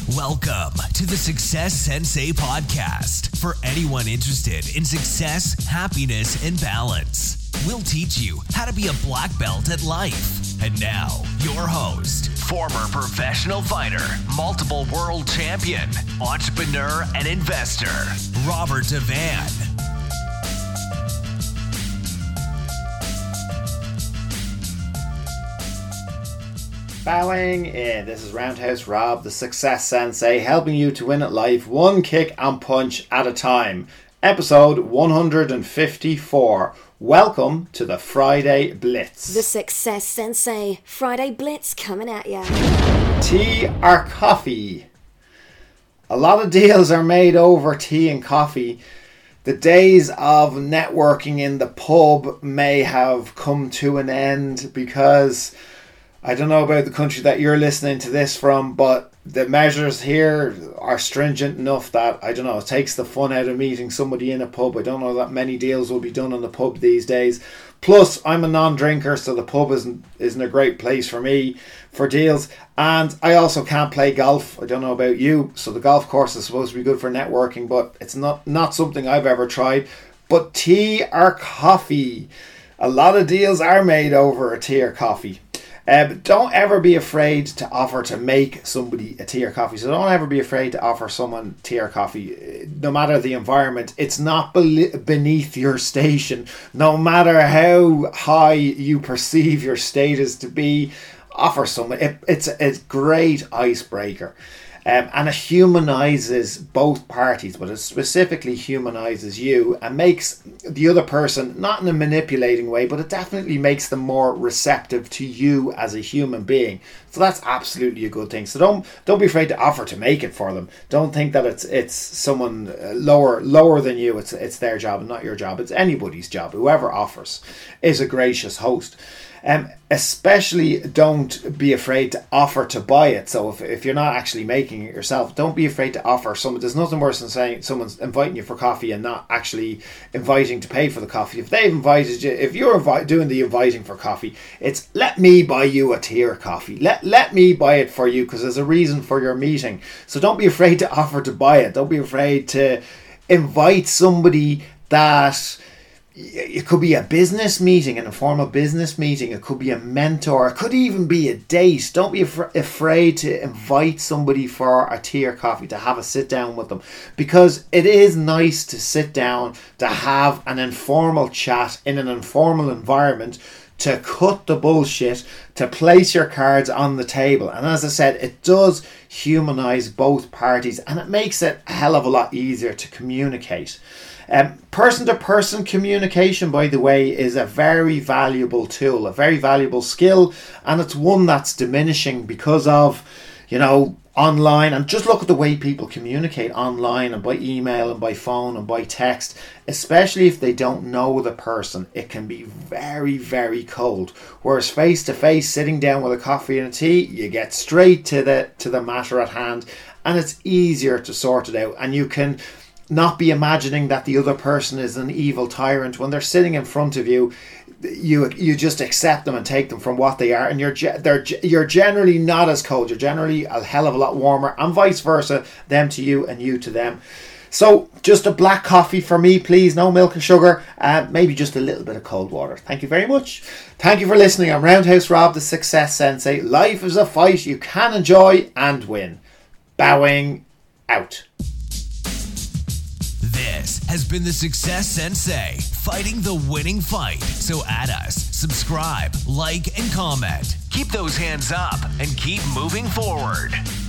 Welcome to the Success Sensei podcast for anyone interested in success, happiness, and balance. We'll teach you how to be a black belt at life. And now, your host, former professional fighter, multiple world champion, entrepreneur, and investor, Robert Devan. Bowing in. This is Roundhouse Rob, the Success Sensei, helping you to win at life one kick and punch at a time. Episode 154. Welcome to the Friday Blitz. The Success Sensei Friday Blitz coming at ya. Tea or coffee? A lot of deals are made over tea and coffee. The days of networking in the pub may have come to an end because I don't know about the country that you're listening to this from, but the measures here are stringent enough that, I don't know, it takes the fun out of meeting somebody in a pub. I don't know that many deals will be done in the pub these days. Plus, I'm a non-drinker, so the pub isn't a great place for me for deals. And I also can't play golf. I don't know about you. So the golf course is supposed to be good for networking, but it's not something I've ever tried. But tea or coffee? A lot of deals are made over a tea or coffee. But don't ever be afraid to offer to make somebody a tea or coffee. So don't ever be afraid to offer someone tea or coffee. No matter the environment, it's not beneath your station. No matter how high you perceive your status to be, offer someone. It's a great icebreaker. And it humanizes both parties, but it specifically humanizes you and makes the other person, not in a manipulating way, but it definitely makes them more receptive to you as a human being. So that's absolutely a good thing. So don't be afraid to offer to make it for them. Don't think that it's someone lower than you. It's their job and not your job. It's anybody's job. Whoever offers is a gracious host. Especially don't be afraid to offer to buy it. So if you're not actually making it yourself, don't be afraid to offer someone. There's nothing worse than saying someone's inviting you for coffee and not actually inviting to pay for the coffee. If they've invited you, if you're doing the inviting for coffee, it's let me buy you a tea or coffee. Let me buy it for you because there's a reason for your meeting. So don't be afraid to offer to buy it. Don't be afraid to invite somebody that... It could be a business meeting, an informal business meeting. It could be a mentor. It could even be a date. Don't be afraid to invite somebody for a tea or coffee, to have a sit down with them. Because it is nice to sit down, to have an informal chat in an informal environment, to cut the bullshit, to place your cards on the table. And as I said, it does humanize both parties and it makes it a hell of a lot easier to communicate. Person-to-person communication, by the way, is a very valuable tool, a very valuable skill, and it's one that's diminishing because of, online. And just look at the way people communicate online and by email and by phone and by text, especially if they don't know the person. It can be very, very cold. Whereas face-to-face, sitting down with a coffee and a tea, you get straight to the matter at hand, and it's easier to sort it out, and you can not be imagining that the other person is an evil tyrant. When they're sitting in front of you, you just accept them and take them from what they are, and you're generally not as cold. You're generally a hell of a lot warmer, and vice versa, them to you and you to them. So just a black coffee for me, please. No milk and sugar. Maybe just a little bit of cold water. Thank you very much. Thank you for listening. I'm Roundhouse Rob, the Success Sensei. Life is a fight you can enjoy and win. Bowing out. This has been the Success Sensei, fighting the winning fight. So add us, subscribe, like, and comment. Keep those hands up and keep moving forward.